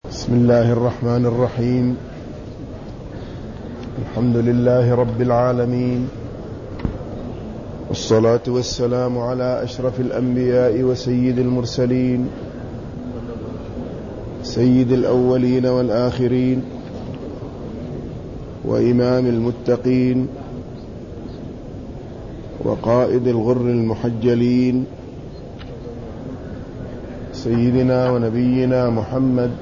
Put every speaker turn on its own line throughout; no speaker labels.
بسم الله الرحمن الرحيم. الحمد لله رب العالمين، والصلاة والسلام على أشرف الأنبياء وسيد المرسلين، سيد الأولين والآخرين، وإمام المتقين، وقائد الغر المحجلين، سيدنا ونبينا محمد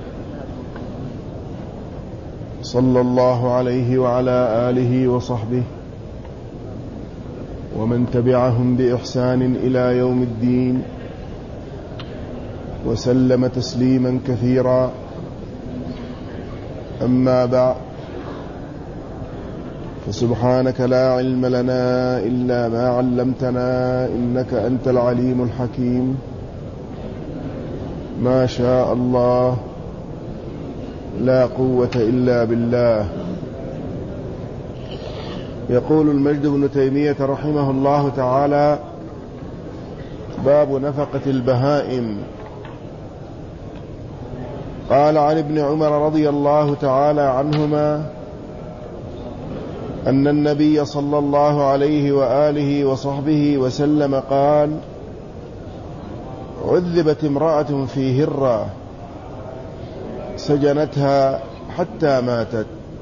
صلى الله عليه وعلى آله وصحبه ومن تبعهم بإحسان إلى يوم الدين، وسلم تسليما كثيرا. أما بعد، فسبحانك لا علم لنا إلا ما علمتنا إنك أنت العليم الحكيم. ما شاء الله، لا قوة إلا بالله. يقول المجد بن تيمية رحمه الله تعالى: باب نفقة البهائم. قال عن ابن عمر رضي الله تعالى عنهما أن النبي صلى الله عليه وآله وصحبه وسلم قال: عذبت امرأة في هرة سجنتها حتى ماتت،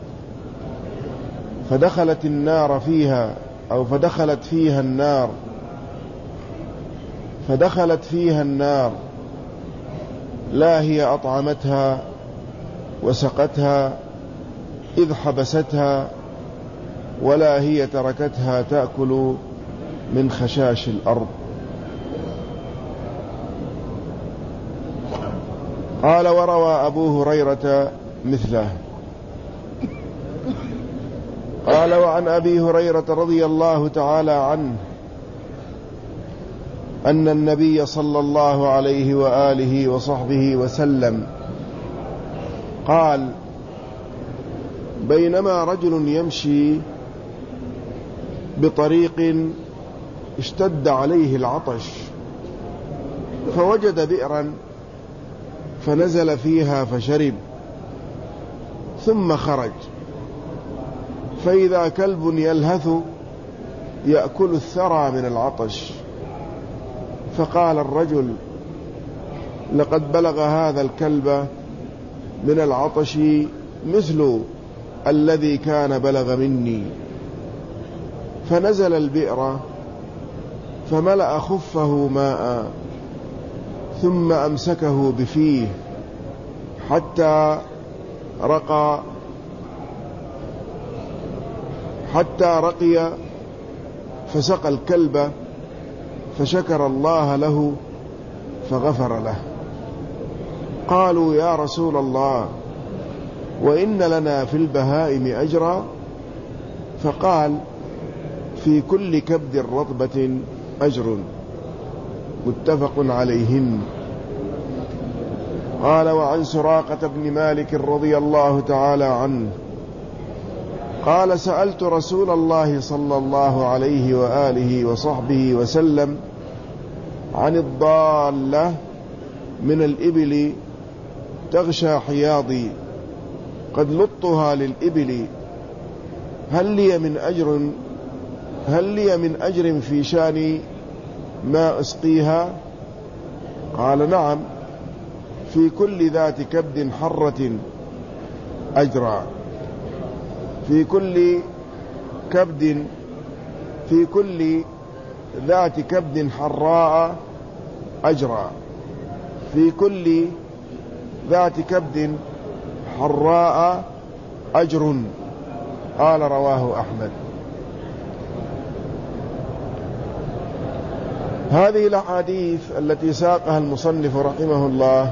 فدخلت النار فيها، أو فدخلت فيها النار، لا هي أطعمتها وسقتها إذ حبستها، ولا هي تركتها تأكل من خشاش الأرض. قال: وروى أبو هريرة مثله. قال: وعن أبي هريرة رضي الله تعالى عنه أن النبي صلى الله عليه وآله وصحبه وسلم قال: بينما رجل يمشي بطريق اشتد عليه العطش، فوجد بئرا فنزل فيها فشرب، ثم خرج، فإذا كلب يلهث يأكل الثرى من العطش، فقال الرجل: لقد بلغ هذا الكلب من العطش مثل الذي كان بلغ مني. فنزل البئر فملأ خفه ماء، ثم أمسكه بفيه حتى رقي، فسقى الكلب، فشكر الله له فغفر له. قالوا: يا رسول الله، وإن لنا في البهائم أجرا؟ فقال: في كل كبد رطبة أجر. متفق عليهن. قال: وعن سراقة بن مالك رضي الله تعالى عنه قال: سألت رسول الله صلى الله عليه وآله وصحبه وسلم عن الضالة من الإبل تغشى حياضي، قد لطها للإبل، هل لي من أجر في شان ما أسقيها؟ قال: نعم، في كل ذات كبد حرة أجرا، في كل ذات كبد حراء أجرا، في كل ذات كبد حراء أجر. قال: رواه أحمد. هذه الأحاديث التي ساقها المصنف رحمه الله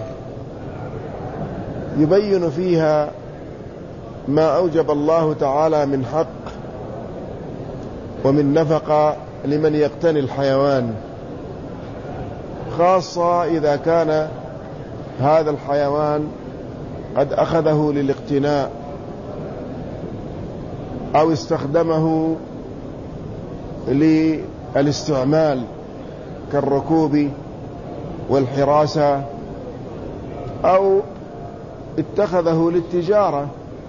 يبين فيها ما أوجب الله تعالى من حق ومن نفقة لمن يقتني الحيوان، خاصة إذا كان هذا الحيوان قد أخذه للاقتناء أو استخدمه للاستعمال كالركوب والحراسة، أو اتخذه للتجارة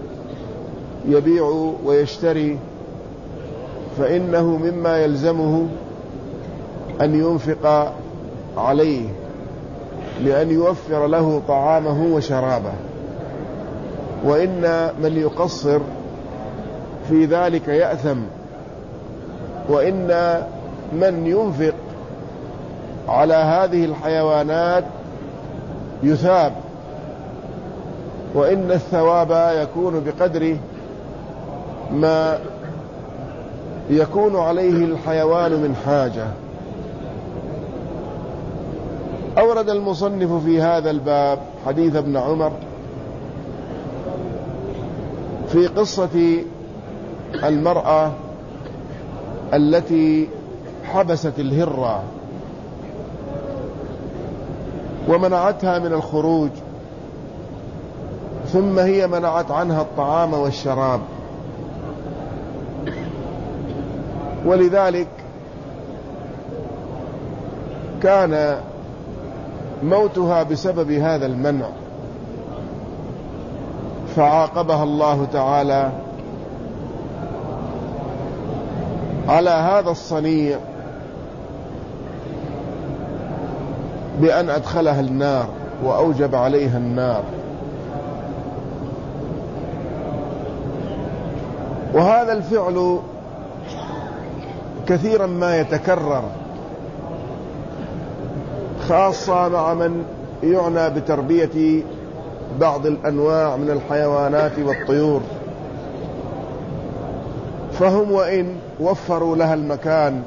يبيع ويشتري، فإنه مما يلزمه أن ينفق عليه لأن يوفر له طعامه وشرابه. وإن من يقصر في ذلك يأثم، وإن من ينفق على هذه الحيوانات يثاب، وإن الثواب يكون بقدر ما يكون عليه الحيوان من حاجة. أورد المصنف في هذا الباب حديث ابن عمر في قصة المرأة التي حبست الهرة ومنعتها من الخروج، ثم هي منعت عنها الطعام والشراب، ولذلك كان موتها بسبب هذا المنع، فعاقبها الله تعالى على هذا الصنيع بأن أدخلها النار وأوجب عليها النار. وهذا الفعل كثيرا ما يتكرر، خاصة مع من يعنى بتربية بعض الأنواع من الحيوانات والطيور، فهم وإن وفروا لها المكان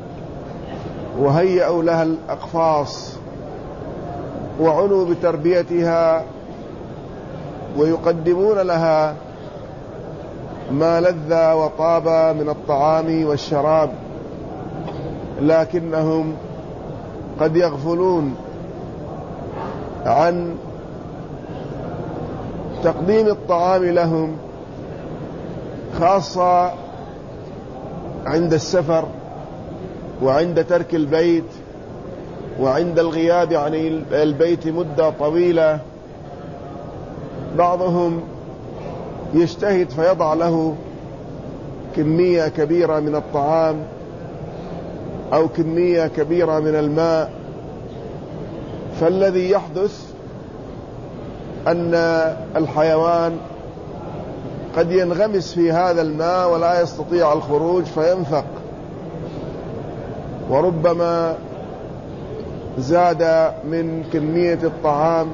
وهيئوا لها الأقفاص وعنوا بتربيتها ويقدمون لها ما لذ وطاب من الطعام والشراب، لكنهم قد يغفلون عن تقديم الطعام لهم، خاصة عند السفر وعند ترك البيت وعند الغياب عن البيت مدة طويلة. بعضهم يجتهد فيضع له كمية كبيرة من الطعام أو كمية كبيرة من الماء، فالذي يحدث أن الحيوان قد ينغمس في هذا الماء ولا يستطيع الخروج فينفق، وربما زاد من كمية الطعام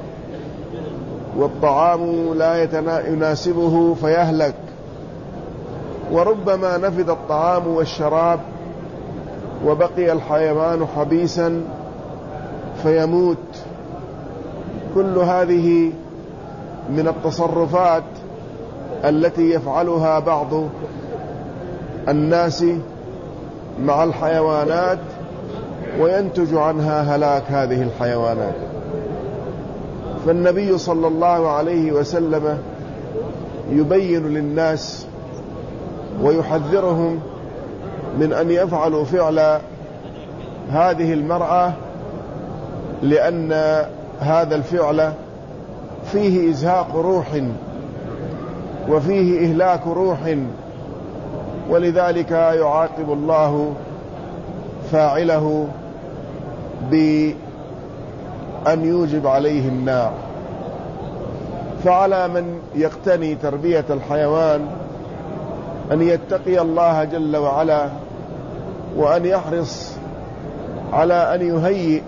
والطعام لا يناسبه فيهلك، وربما نفد الطعام والشراب وبقي الحيوان حبيسا فيموت. كل هذه من التصرفات التي يفعلها بعض الناس مع الحيوانات وينتج عنها هلاك هذه الحيوانات. فالنبي صلى الله عليه وسلم يبين للناس ويحذرهم من أن يفعلوا فعل هذه المرأة، لأن هذا الفعل فيه إزهاق روح وفيه إهلاك روح، ولذلك يعاقب الله فاعله بأن يوجب عليه النار. فعلى من يقتني تربية الحيوان أن يتقي الله جل وعلا، وأن يحرص على أن يهيئ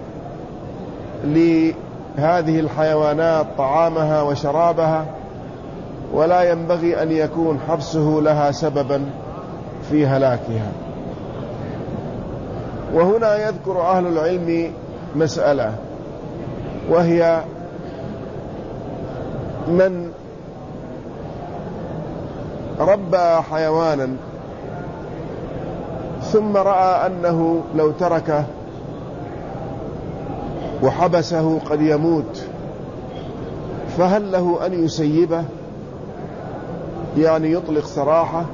لهذه الحيوانات طعامها وشرابها، ولا ينبغي أن يكون حبسه لها سببا في هلاكها. وهنا يذكر أهل العلم مسألة، وهي من ربى حيوانا ثم رأى أنه لو تركه وحبسه قد يموت، فهل له أن يسيبه، يعني يطلق سراحه؟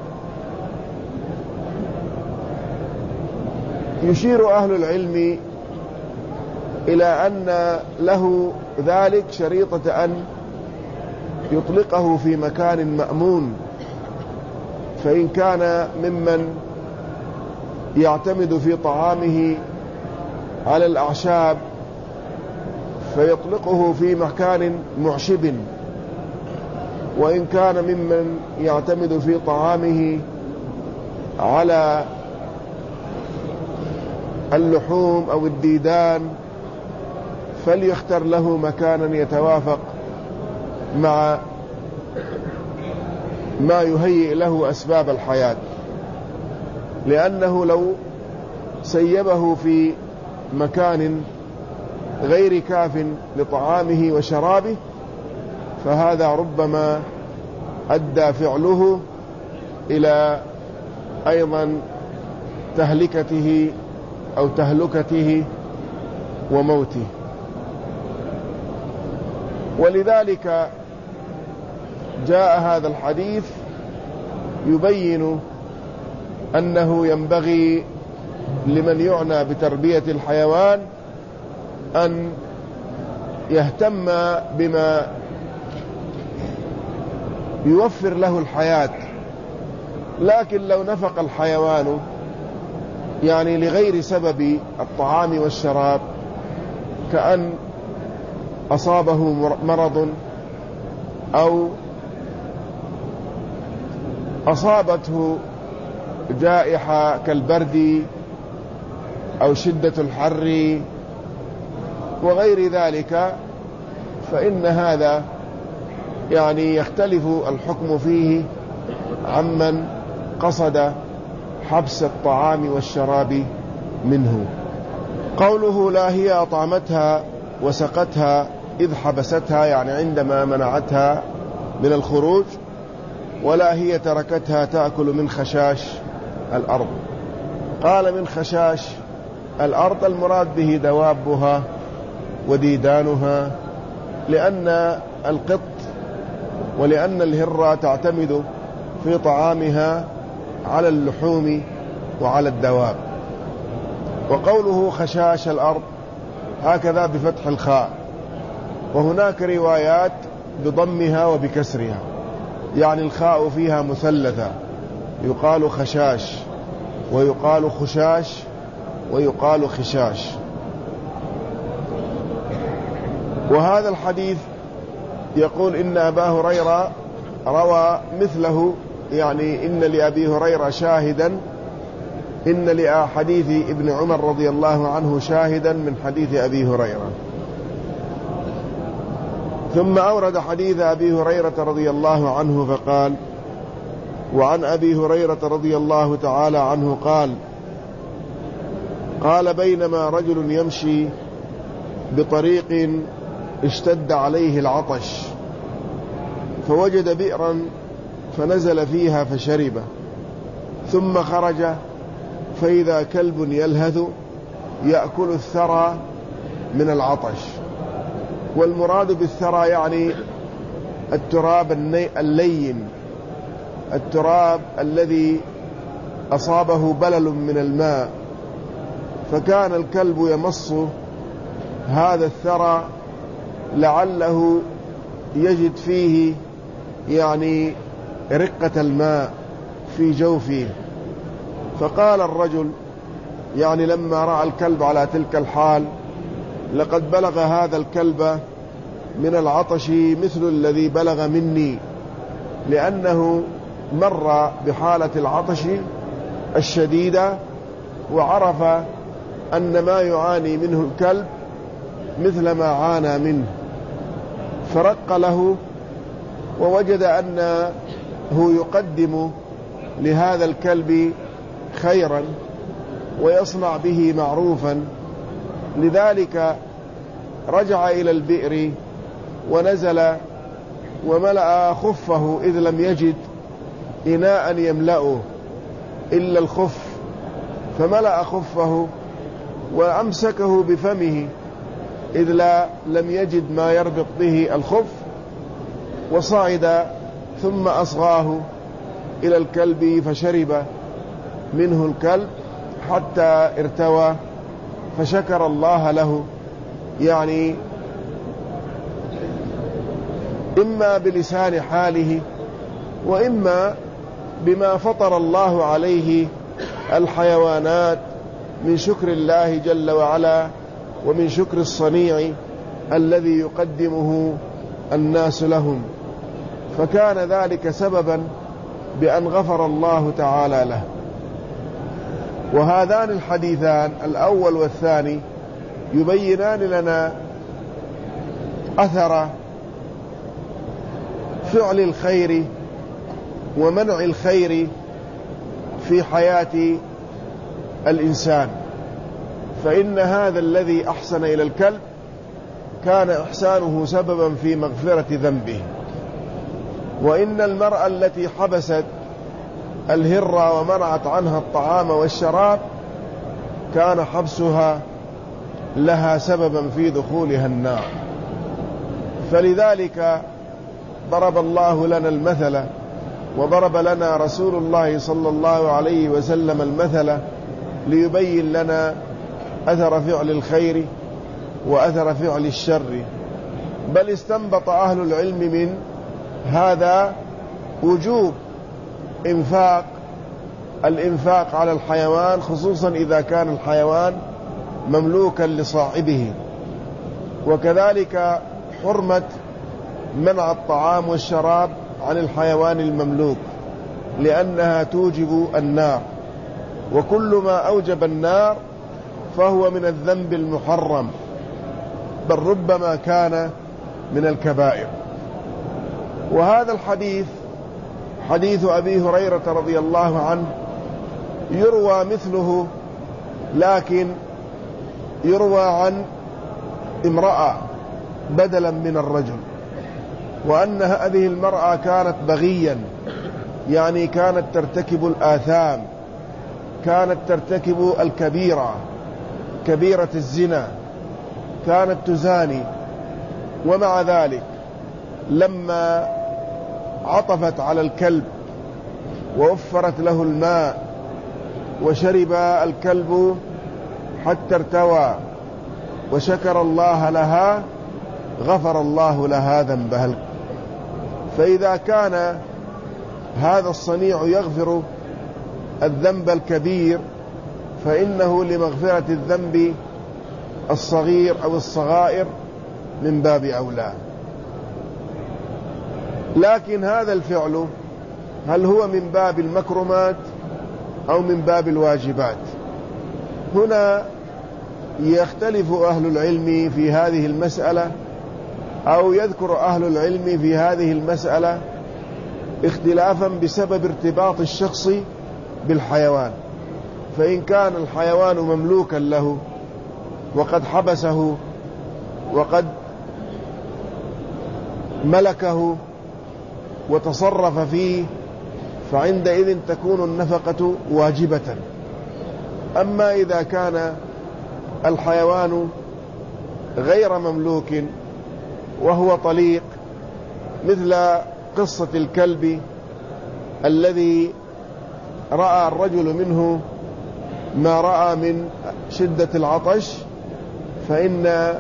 يشير أهل العلم إلى أن له ذلك شريطة أن يطلقه في مكان مأمون، فإن كان ممن يعتمد في طعامه على الأعشاب فيطلقه في مكان معشب، وإن كان ممن يعتمد في طعامه على اللحوم أو الديدان فليختر له مكانا يتوافق مع ما يهيئ له أسباب الحياة، لأنه لو سيبه في مكان غير كاف لطعامه وشرابه فهذا ربما أدى فعله إلى أيضا تهلكته أو تهلكته وموته. ولذلك جاء هذا الحديث يبين أنه ينبغي لمن يعنى بتربية الحيوان أن يهتم بما يوفر له الحياة. لكن لو نفق الحيوان يعني لغير سبب الطعام والشراب، كأن أصابه مرض أو أصابته جائحة كالبرد أو شدة الحر وغير ذلك، فإن هذا يعني يختلف الحكم فيه عمن قصد حبس الطعام والشراب منه. قوله لا هي أطعمتها وسقتها إذ حبستها، يعني عندما منعتها من الخروج، ولا هي تركتها تأكل من خشاش الأرض. قال من خشاش الأرض المراد به دوابها وديدانها، لأن القط ولأن الهرة تعتمد في طعامها على اللحوم وعلى الدواب. وقوله خشاش الأرض هكذا بفتح الخاء، وهناك روايات بضمها وبكسرها، يعني الخاء فيها مثلثة، يقال خشاش ويقال خشاش ويقال خشاش. وهذا الحديث يقول إن أبا هريرة روى مثله، يعني إن لأبي هريرة شاهدا، إن لحديث ابن عمر رضي الله عنه شاهدا من حديث أبي هريرة. ثم أورد حديث أبي هريرة رضي الله عنه فقال: وعن أبي هريرة رضي الله تعالى عنه قال بينما رجل يمشي بطريق اشتد عليه العطش فوجد بئرا فنزل فيها فشربه، ثم خرج فإذا كلب يلهث يأكل الثرى من العطش. والمراد بالثرى يعني التراب اللين، التراب الذي أصابه بلل من الماء، فكان الكلب يمص هذا الثرى لعله يجد فيه يعني رقة الماء في جوفه. فقال الرجل يعني لما رأى الكلب على تلك الحال: لقد بلغ هذا الكلب من العطش مثل الذي بلغ مني، لأنه مر بحالة العطش الشديدة وعرف أن ما يعاني منه الكلب مثل ما عانى منه، فرق له ووجد أنه يقدم لهذا الكلب خيرا ويصنع به معروفا، لذلك رجع إلى البئر ونزل وملأ خفه إذ لم يجد إناء يملأه إلا الخف، فملأ خفه وأمسكه بفمه إذ لم يجد ما يربط به الخف، وصعد ثم أصغاه إلى الكلب فشرب منه الكلب حتى ارتوى، فشكر الله له، يعني إما بلسان حاله وإما بما فطر الله عليه الحيوانات من شكر الله جل وعلا ومن شكر الصنيع الذي يقدمه الناس لهم، فكان ذلك سببا بأن غفر الله تعالى له. وهذان الحديثان الأول والثاني يبينان لنا أثر فعل الخير ومنع الخير في حياة الإنسان. فإن هذا الذي أحسن إلى الكلب كان إحسانه سببا في مغفرة ذنبه، وإن المرأة التي حبست الهرة ومنعت عنها الطعام والشراب كان حبسها لها سببا في دخولها النار. فلذلك ضرب الله لنا المثل، وضرب لنا رسول الله صلى الله عليه وسلم المثل ليبين لنا أثر فعل الخير وأثر فعل الشر. بل استنبط أهل العلم من هذا وجوب الإنفاق على الحيوان، خصوصا إذا كان الحيوان مملوكا لصاحبه، وكذلك حرمة منع الطعام والشراب عن الحيوان المملوك لأنها توجب النار، وكل ما أوجب النار فهو من الذنب المحرم، بل ربما كان من الكبائر. وهذا الحديث حديث أبي هريرة رضي الله عنه يروى مثله، لكن يروى عن امرأة بدلا من الرجل، وأن هذه المرأة كانت بغيا، يعني كانت ترتكب الآثام، كانت ترتكب الكبيرة، كبيرة الزنا، كانت تزاني. ومع ذلك لما عطفت على الكلب ووفرت له الماء وشرب الكلب حتى ارتوى وشكر الله لها، غفر الله لها ذنبها. فإذا كان هذا الصنيع يغفر الذنب الكبير فإنه لمغفرة الذنب الصغير أو الصغائر من باب أولى. لكن هذا الفعل هل هو من باب المكرمات أو من باب الواجبات؟ هنا يختلف أهل العلم في هذه المسألة، أو يذكر أهل العلم في هذه المسألة اختلافا بسبب ارتباط الشخص بالحيوان. فإن كان الحيوان مملوكا له وقد حبسه وقد ملكه وتصرف فيه فعندئذ تكون النفقة واجبة. أما إذا كان الحيوان غير مملوك وهو طليق، مثل قصة الكلب الذي رأى الرجل منه ما رأى من شدة العطش، فإن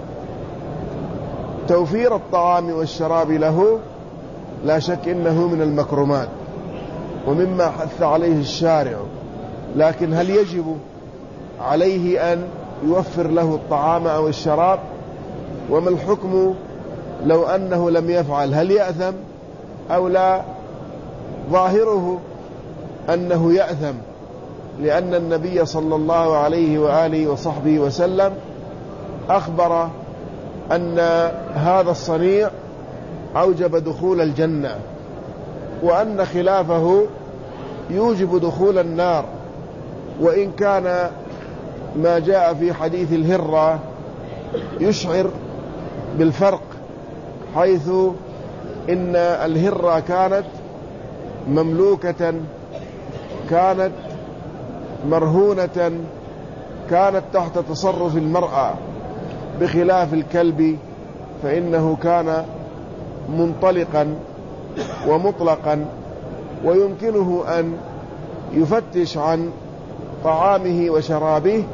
توفير الطعام والشراب له لا شك إنه من المكرمات ومما حث عليه الشارع. لكن هل يجب عليه أن يوفر له الطعام أو الشراب؟ وما الحكم لو أنه لم يفعل؟ هل يأثم أو لا؟ ظاهره أنه يأثم، لأن النبي صلى الله عليه وآله وصحبه وسلم أخبر أن هذا الصنيع أوجب دخول الجنة، وأن خلافه يوجب دخول النار. وإن كان ما جاء في حديث الهرة يشعر بالفرق، حيث إن الهرة كانت مملوكة، كانت مرهونة، كانت تحت تصرف المرأة، بخلاف الكلب فإنه كان منطلقا ومطلقا، ويمكنه أن يفتش عن طعامه وشرابه.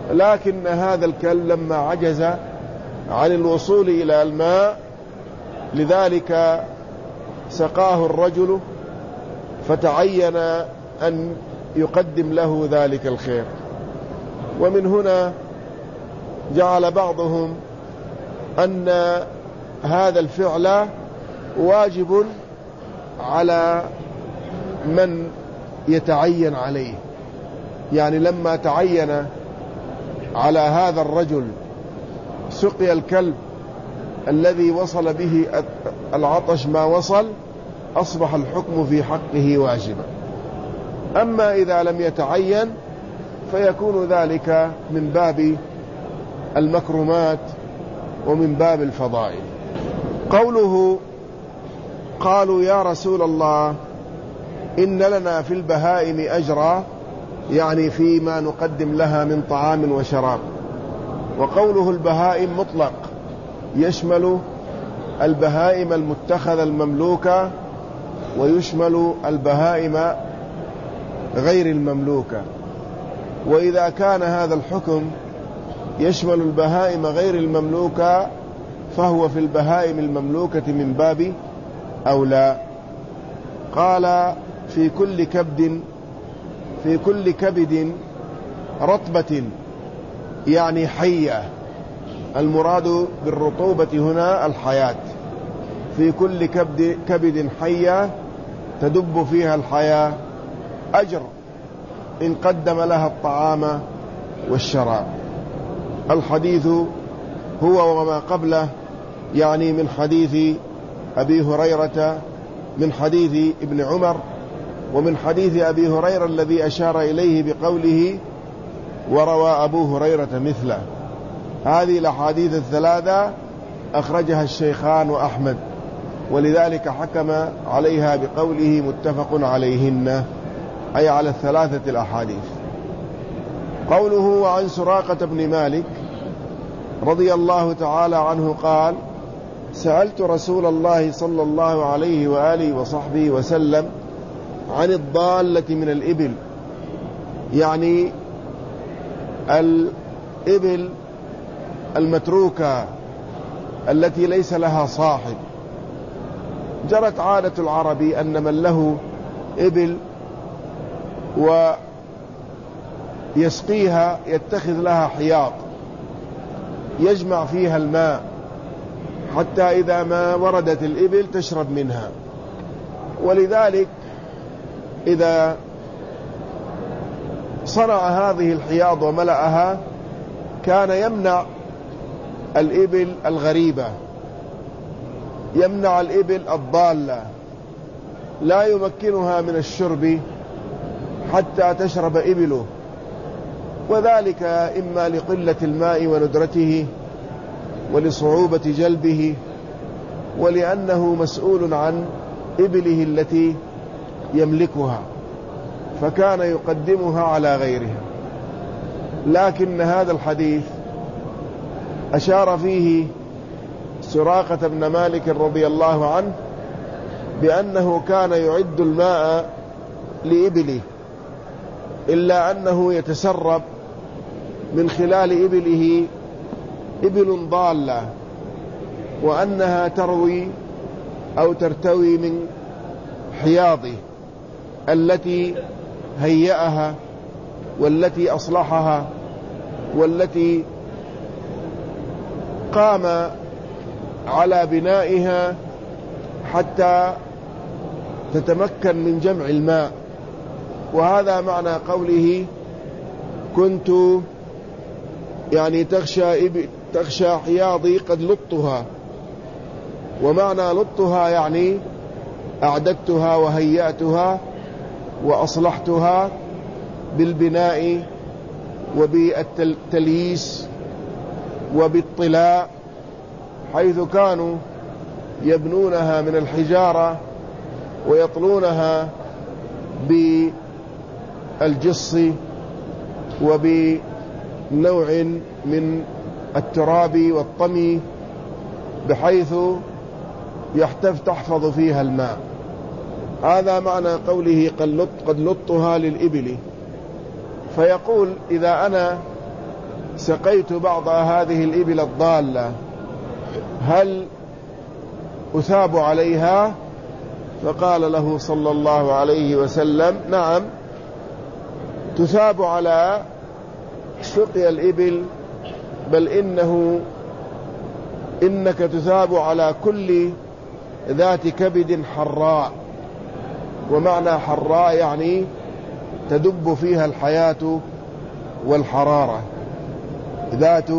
لكن هذا الكلب لما عجز عن الوصول إلى الماء لذلك سقاه الرجل فتعين أن يقدم له ذلك الخير. ومن هنا جعل بعضهم أن هذا الفعل واجب على من يتعين عليه، يعني لما تعين على هذا الرجل سقي الكلب الذي وصل به العطش ما وصل، أصبح الحكم في حقه واجبا. أما إذا لم يتعين فيكون ذلك من باب المكرمات ومن باب الفضائل. قوله قالوا يا رسول الله إن لنا في البهائم أجرا، يعني فيما نقدم لها من طعام وشراب. وقوله البهائم مطلق يشمل البهائم المتخذة المملوكة ويشمل البهائم غير المملوكة. وإذا كان هذا الحكم يشمل البهائم غير المملوكة فهو في البهائم المملوكة من باب أولى. قال في كل كبد رطبة، يعني حية، المراد بالرطوبة هنا الحياة. في كل كبد حية تدب فيها الحياة أجر إن قدم لها الطعام والشراب. الحديث هو وما قبله، يعني من حديث أبي هريرة، من حديث ابن عمر، ومن حديث أبي هريرة الذي أشار إليه بقوله وروى أبو هريرة مثله. هذه الأحاديث الثلاثة أخرجها الشيخان وأحمد، ولذلك حكم عليها بقوله متفق عليهن، أي على الثلاثة الأحاديث. قوله وعن سراقة بن مالك رضي الله تعالى عنه قال سألت رسول الله صلى الله عليه وآله وصحبه وسلم عن الضالة من الإبل، يعني الإبل المتروكة التي ليس لها صاحب. جرت عادة العرب أن من له إبل ويسقيها يتخذ لها حياض يجمع فيها الماء حتى إذا ما وردت الإبل تشرب منها. ولذلك إذا صنع هذه الحياض وملأها كان يمنع الإبل الغريبة، يمنع الإبل الضالة، لا يمكنها من الشرب حتى تشرب إبله، وذلك إما لقلة الماء وندرته ولصعوبة جلبه ولأنه مسؤول عن إبله التي يملكها، فكان يقدمها على غيرها. لكن هذا الحديث أشار فيه سراقة بن مالك رضي الله عنه بأنه كان يعد الماء لإبله، إلا أنه يتسرب من خلال إبله إبل ضالة، وأنها تروي أو ترتوي من حياضه التي هيأها والتي أصلحها والتي قام على بنائها حتى تتمكن من جمع الماء. وهذا معنى قوله كنت يعني تغشى حياضي قد لطها، ومعنى لطها يعني أعددتها وهيأتها وأصلحتها بالبناء وبالتلييس وبالطلاء، حيث كانوا يبنونها من الحجارة ويطلونها بالجص وبنوع من التراب والطمي بحيث تحفظ فيها الماء. هذا معنى قوله قد لطها للإبل. فيقول إذا أنا سقيت بعض هذه الإبل الضالة هل أثاب عليها؟ فقال له صلى الله عليه وسلم: نعم، تثاب على سقي الإبل، بل إنك تثاب على كل ذات كبد حراء. ومعنى حراء يعني تدب فيها الحياة والحرارة، ذات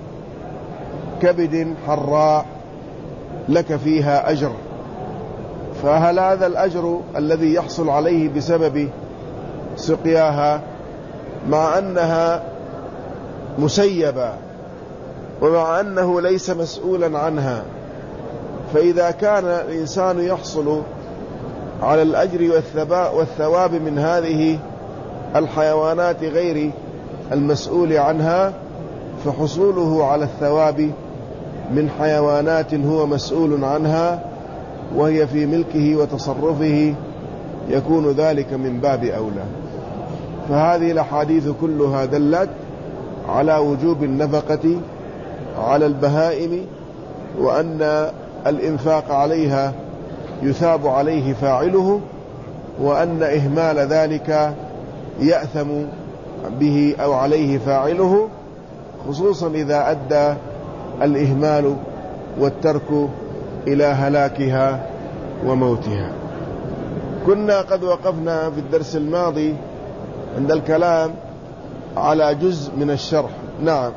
كبد حراء لك فيها أجر. فهل هذا الأجر الذي يحصل عليه بسبب سقياها، مع أنها مسيبة ومع أنه ليس مسؤولا عنها؟ فإذا كان الإنسان يحصل على الأجر والثواب من هذه الحيوانات غير المسؤول عنها، فحصوله على الثواب من حيوانات هو مسؤول عنها وهي في ملكه وتصرفه يكون ذلك من باب أولى. فهذه الأحاديث كلها دلت على وجوب النفقة على البهائم، وأن الإنفاق عليها يثاب عليه فاعله، وأن إهمال ذلك يأثم به أو عليه فاعله، خصوصا إذا أدى الإهمال والترك إلى هلاكها وموتها. كنا قد وقفنا في الدرس الماضي عند الكلام على جزء من الشرح. نعم.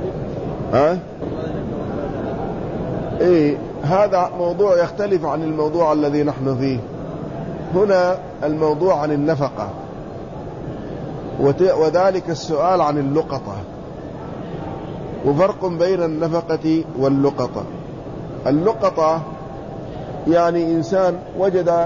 هذا موضوع يختلف عن الموضوع الذي نحن فيه هنا. الموضوع عن النفقة، وذلك السؤال عن اللقطة، وفرق بين النفقة واللقطة. اللقطة يعني إنسان وجد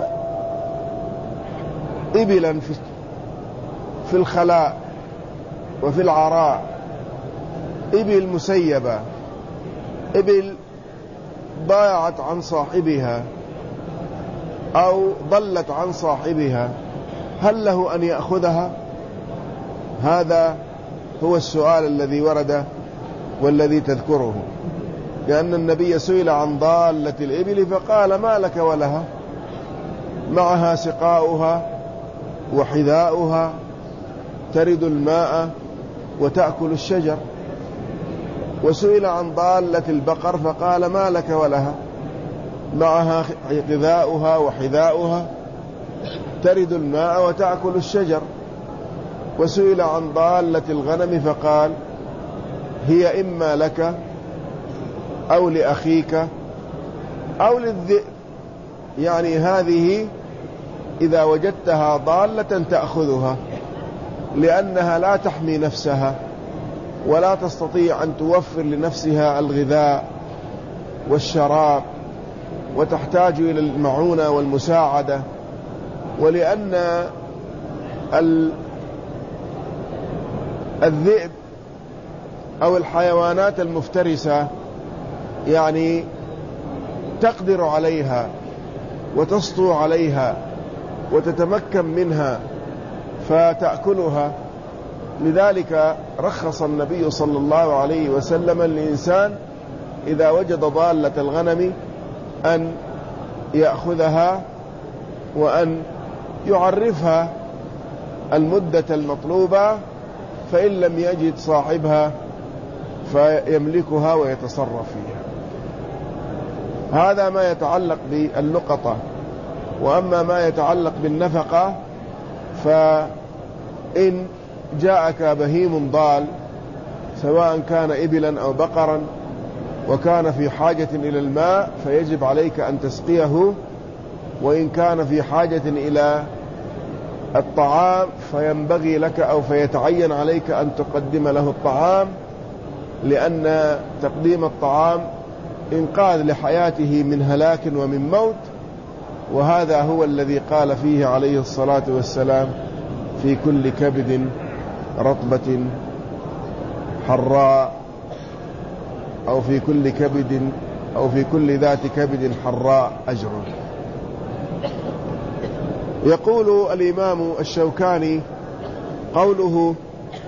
إبلا في الخلاء وفي العراء، إبل مسيبة، إبل ضاعت عن صاحبها أو ضلت عن صاحبها، هل له أن يأخذها؟ هذا هو السؤال الذي ورد والذي تذكره، لأن النبي سئل عن ضالة الإبل فقال: ما لك ولها؟ معها سقاؤها وحذاؤها، ترد الماء وتأكل الشجر. وسئل عن ضالة البقر فقال: ما لك ولها؟ معها غذاؤها وحذاؤها، ترد الماء وتأكل الشجر. وسئل عن ضالة الغنم فقال: هي إما لك أو لأخيك أو للذئب. يعني هذه إذا وجدتها ضالة تأخذها، لأنها لا تحمي نفسها ولا تستطيع أن توفر لنفسها الغذاء والشراب، وتحتاج إلى المعونة والمساعدة. ولأن الذئب أو الحيوانات المفترسة يعني تقدر عليها وتسطو عليها وتتمكن منها فتأكلها. لذلك رخص النبي صلى الله عليه وسلم الإنسان إذا وجد ضالة الغنم أن يأخذها وأن يعرفها المدة المطلوبة، فإن لم يجد صاحبها فيملكها ويتصرف فيها. هذا ما يتعلق باللقطة. وأما ما يتعلق بالنفقة، فإن جاءك بهيم ضال سواء كان إبلا أو بقرا وكان في حاجة إلى الماء فيجب عليك أن تسقيه، وإن كان في حاجة إلى الطعام فينبغي لك أو فيتعين عليك أن تقدم له الطعام، لأن تقديم الطعام إنقاذ لحياته من هلاك ومن موت. وهذا هو الذي قال فيه عليه الصلاة والسلام: في كل كبد رطبة حراء، أو في كل كبد أو في كل ذات كبد حراء أجر. يقول الإمام الشوكاني: قوله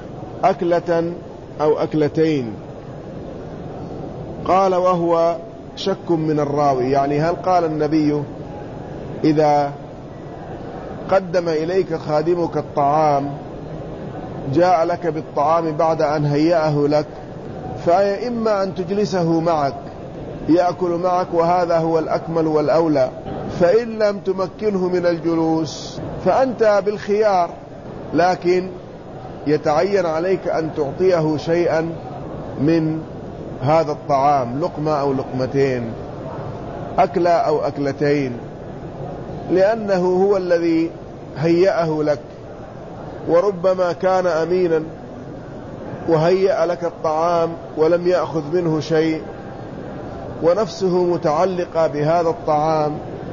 أكلة أو أكلتين، قال: وهو شك من الراوي، يعني هل قال النبي إذا قدم إليك خادمك الطعام جاء لك بالطعام بعد أن هيأه لك، فإما أن تجلسه معك يأكل معك وهذا هو الأكمل والأولى، فإن لم تمكنه من الجلوس فأنت بالخيار، لكن يتعين عليك أن تعطيه شيئا من هذا الطعام، لقمة أو لقمتين، أكلة أو أكلتين، لأنه هو الذي هيأه لك، وربما كان أمينا وهيأ لك الطعام ولم يأخذ منه شيء ونفسه متعلقة بهذا الطعام،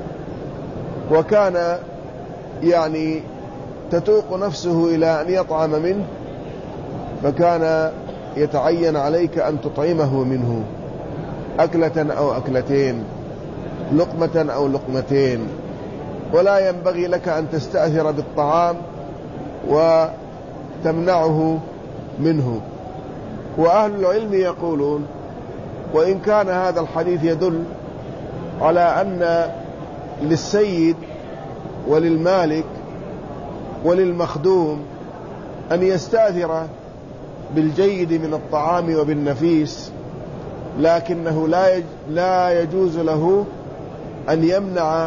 وكان يعني تتوق نفسه إلى أن يطعم منه، فكان يتعين عليك أن تطعمه منه أكلة أو أكلتين، لقمة أو لقمتين، ولا ينبغي لك أن تستأثر بالطعام وتمنعه منه. وأهل العلم يقولون وإن كان هذا الحديث يدل على أن للسيد وللمالك وللمخدوم أن يستأثر بالجيد من الطعام وبالنفيس، لكنه لا يجوز له أن يمنع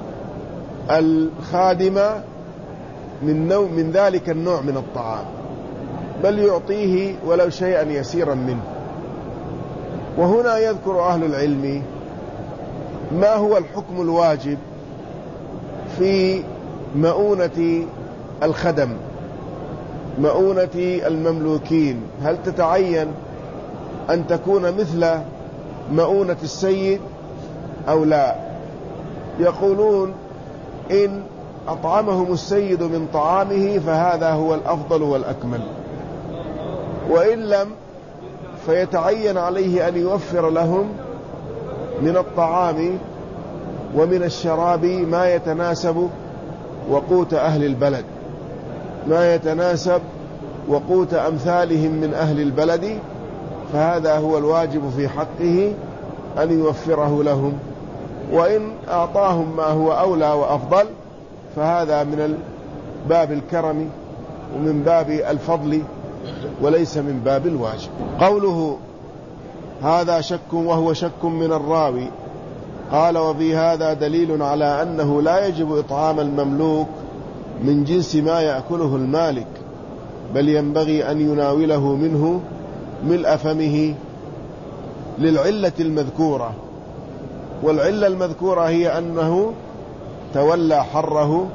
الخادم من ذلك النوع من الطعام، بل يعطيه ولو شيئا يسيرا منه. وهنا يذكر أهل العلم ما هو الحكم الواجب في مؤونة الخدم، مؤونة المملوكين، هل تتعين أن تكون مثل مؤونة السيد أو لا؟ يقولون إن أطعمهم السيد من طعامه فهذا هو الأفضل والأكمل، وإن لم فيتعين عليه أن يوفر لهم من الطعام ومن الشراب ما يتناسب وقوت أهل البلد، ما يتناسب وقوت أمثالهم من أهل البلد، فهذا هو الواجب في حقه أن يوفره لهم. وإن أعطاهم ما هو أولى وأفضل فهذا من باب الكرم ومن باب الفضل وليس من باب الواجب. قوله هذا شك وهو شك من الراوي، قال وفي هذا دليل على أنه لا يجب إطعام المملوك من جنس ما يأكله المالك، بل ينبغي أن يناوله منه ملء فمه للعلة المذكورة. والعلة المذكورة هي أنه تولى حره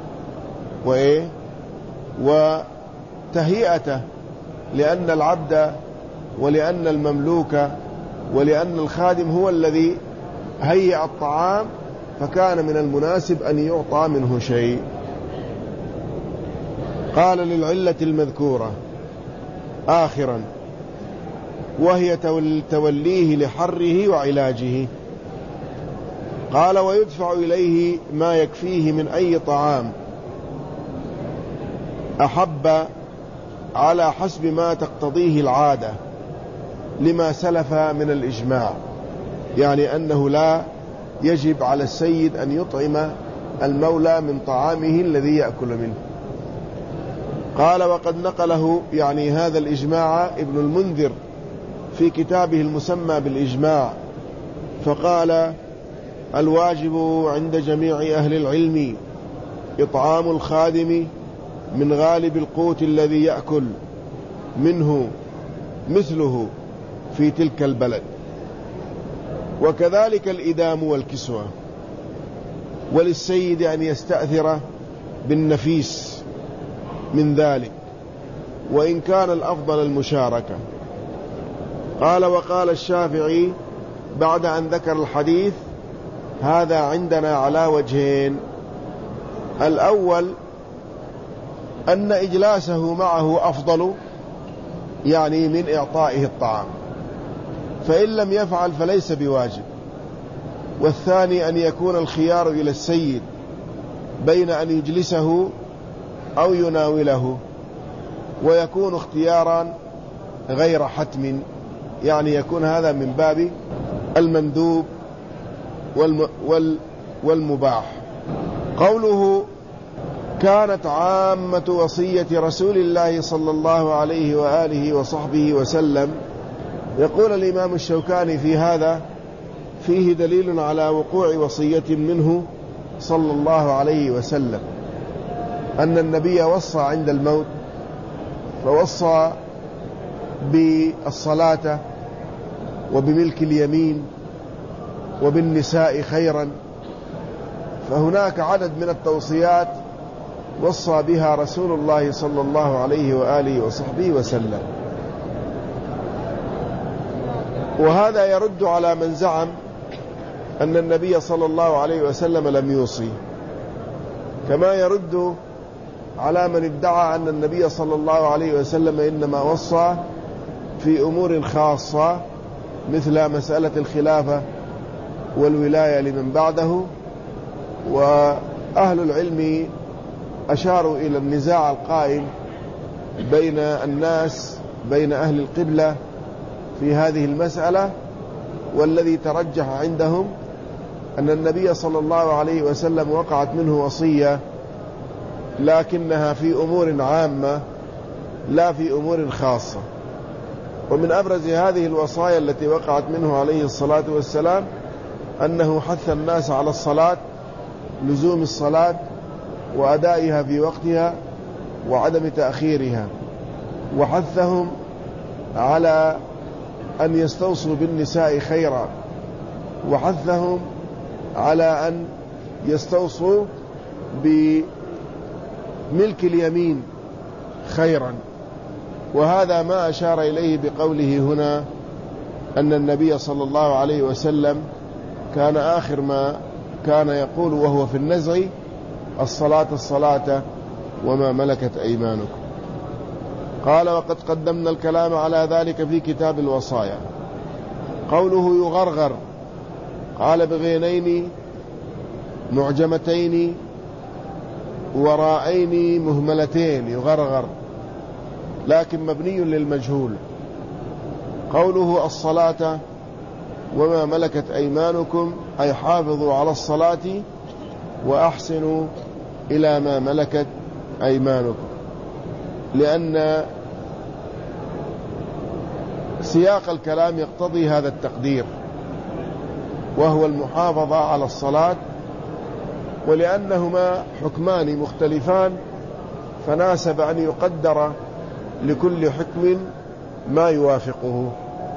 وتهيئته، لأن العبد ولأن المملوك ولأن الخادم هو الذي هيئ الطعام، فكان من المناسب أن يعطى منه شيء. قال للعلة المذكورة آخرا وهي توليه لحره وعلاجه. قال ويدفع إليه ما يكفيه من أي طعام أحب على حسب ما تقتضيه العادة لما سلف من الإجماع، يعني أنه لا يجب على السيد أن يطعم المولى من طعامه الذي يأكل منه. قال وقد نقله يعني هذا الإجماع ابن المنذر في كتابه المسمى بالإجماع، فقال الواجب عند جميع أهل العلم إطعام الخادم من غالب القوت الذي يأكل منه مثله في تلك البلد، وكذلك الإدام والكسوة، وللسيد أن يستأثر بالنفيس من ذلك، وإن كان الأفضل المشاركة. قال وقال الشافعي بعد أن ذكر الحديث هذا عندنا على وجهين: الأول أن إجلاسه معه أفضل، يعني من إعطائه الطعام، فإن لم يفعل فليس بواجب. والثاني أن يكون الخيار إلى السيد بين أن يجلسه أو يناوله، ويكون اختيارا غير حتم، يعني يكون هذا من باب المندوب والمباح. قوله كانت عامة وصية رسول الله صلى الله عليه وآله وصحبه وسلم، يقول الإمام الشوكاني في هذا: فيه دليل على وقوع وصية منه صلى الله عليه وسلم، أن النبي وصى عند الموت، فوصى بالصلاة وبملك اليمين وبالنساء خيرا. فهناك عدد من التوصيات وصى بها رسول الله صلى الله عليه وآله وصحبه وسلم. وهذا يرد على من زعم أن النبي صلى الله عليه وسلم لم يوصي، كما يرد على من ادعى أن النبي صلى الله عليه وسلم إنما وصى في أمور خاصة مثل مسألة الخلافة والولاية لمن بعده. وأهل العلم أشاروا إلى النزاع القائم بين الناس بين أهل القبلة في هذه المسألة، والذي ترجح عندهم أن النبي صلى الله عليه وسلم وقعت منه وصية، لكنها في أمور عامة لا في أمور خاصة. ومن أبرز هذه الوصايا التي وقعت منه عليه الصلاة والسلام أنه حث الناس على الصلاة، لزوم الصلاة وأدائها في وقتها وعدم تأخيرها، وحثهم على أن يستوصوا بالنساء خيرا، وحثهم على أن يستوصوا بملك اليمين خيرا. وهذا ما أشار إليه بقوله هنا أن النبي صلى الله عليه وسلم كان آخر ما كان يقول وهو في النزع: الصلاة الصلاة وما ملكت أيمانكم. قال: وقد قدمنا الكلام على ذلك في كتاب الوصايا. قوله يغرغر، قال بغينين معجمتين وراءين مهملتين، يغرغر، لكن مبني للمجهول. قوله الصلاة وما ملكت أيمانكم، أي حافظوا على الصلاة وأحسنوا إلى ما ملكت أيمانكم، لأن سياق الكلام يقتضي هذا التقدير، وهو المحافظة على الصلاة، ولأنهما حكمان مختلفان فناسب أن يقدر لكل حكم ما يوافقه.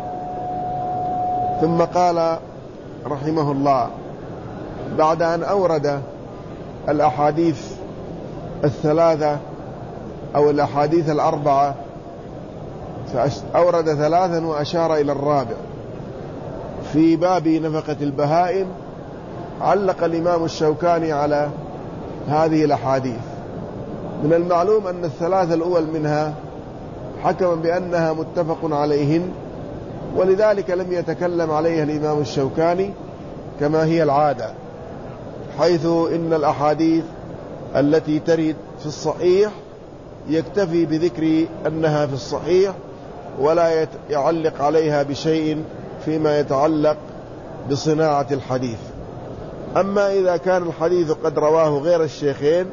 ثم قال رحمه الله بعد أن أورد الأحاديث الثلاثة أو الأحاديث الأربعة، فأورد ثلاثا وأشار إلى الرابع في باب نفقة البهائم. علق الإمام الشوكاني على هذه الأحاديث. من المعلوم أن الثلاثة الأول منها حكم بأنها متفق عليهن، ولذلك لم يتكلم عليها الإمام الشوكاني كما هي العادة، حيث إن الأحاديث التي ترد في الصحيح يكتفي بذكر أنها في الصحيح، ولا يعلق عليها بشيء فيما يتعلق بصناعة الحديث. أما إذا كان الحديث قد رواه غير الشيخين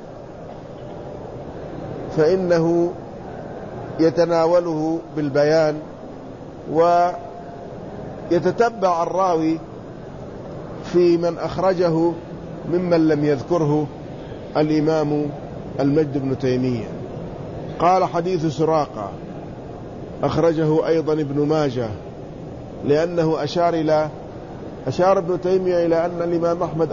فإنه يتناوله بالبيان، ويتتبع الراوي في من أخرجه ممن لم يذكره الإمام المجد بن تيمية. قال: حديث سراقة أخرجه أيضا ابن ماجه، لأنه أشار ابن تيمية إلى أن الإمام أحمد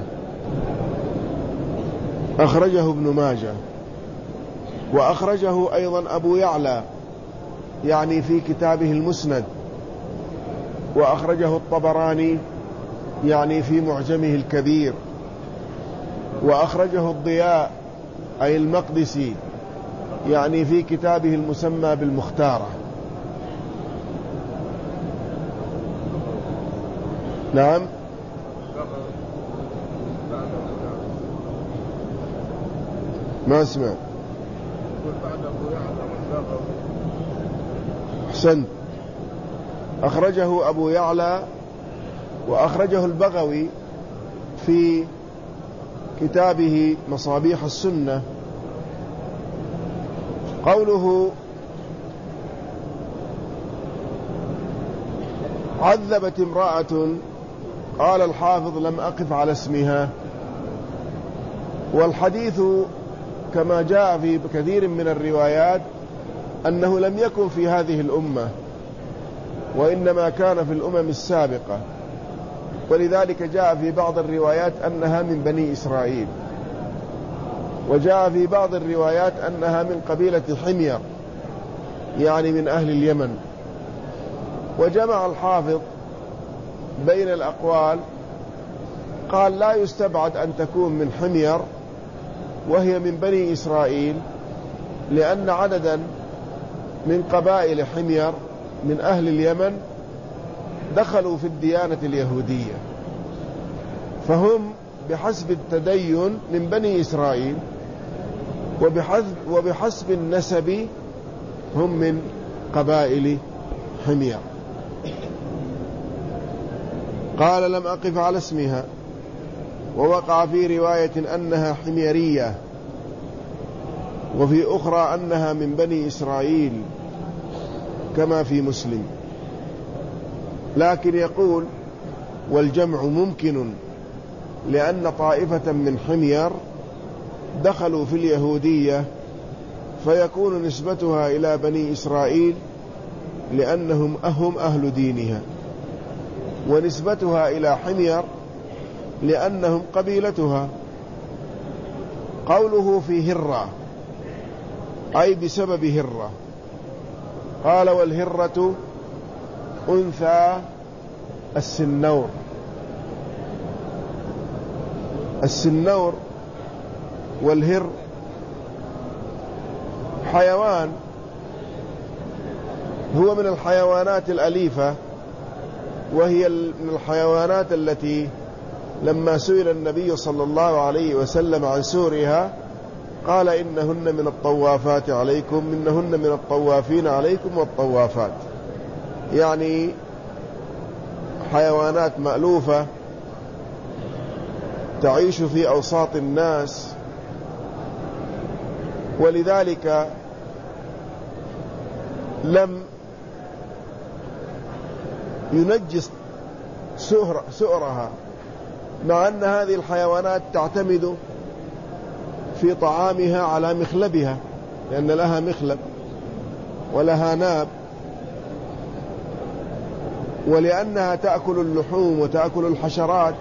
أخرجه ابن ماجه، وأخرجه أيضا أبو يعلى يعني في كتابه المسند، وأخرجه الطبراني يعني في معجمه الكبير، وأخرجه الضياء أي المقدسي يعني في كتابه المسمى بالمختارة. نعم. ما اسمع. أحسنت. أخرجه أبو يعلى وأخرجه البغوي في كتابه مصابيح السنة قوله: عذبت امرأة، قال الحافظ: لم أقف على اسمها. والحديث كما جاء في كثير من الروايات أنه لم يكن في هذه الأمة، وإنما كان في الأمم السابقة، ولذلك جاء في بعض الروايات أنها من بني إسرائيل، وجاء في بعض الروايات أنها من قبيلة حمير، يعني من أهل اليمن. وجمع الحافظ بين الأقوال، قال: لا يستبعد أن تكون من حمير وهي من بني إسرائيل، لأن عددا من قبائل حمير من أهل اليمن دخلوا في الديانة اليهودية، فهم بحسب التدين من بني إسرائيل، وبحسب النسب هم من قبائل حمير. قال: لم أقف على اسمها. ووقع في رواية أنها حميرية، وفي أخرى أنها من بني إسرائيل كما في مسلم. لكن يقول: والجمع ممكن، لأن طائفة من حمير دخلوا في اليهودية، فيكون نسبتها إلى بني إسرائيل لأنهم أهل دينها، ونسبتها إلى حمير لأنهم قبيلتها. قوله في هرة أي بسبب هرة. قال: والهرة أنثى السنور. السنور والهر حيوان، هو من الحيوانات الأليفة، وهي من الحيوانات التي لما سئل النبي صلى الله عليه وسلم عن سورها قال: إنهن من الطوافات عليكم، إنهن من الطوافين عليكم والطوافات، يعني حيوانات مألوفة تعيش في أوساط الناس، ولذلك لم ينجس سؤرها، مع أن هذه الحيوانات تعتمد في طعامها على مخلبها، لأن لها مخلب ولها ناب، ولأنها تأكل اللحوم وتأكل الحشرات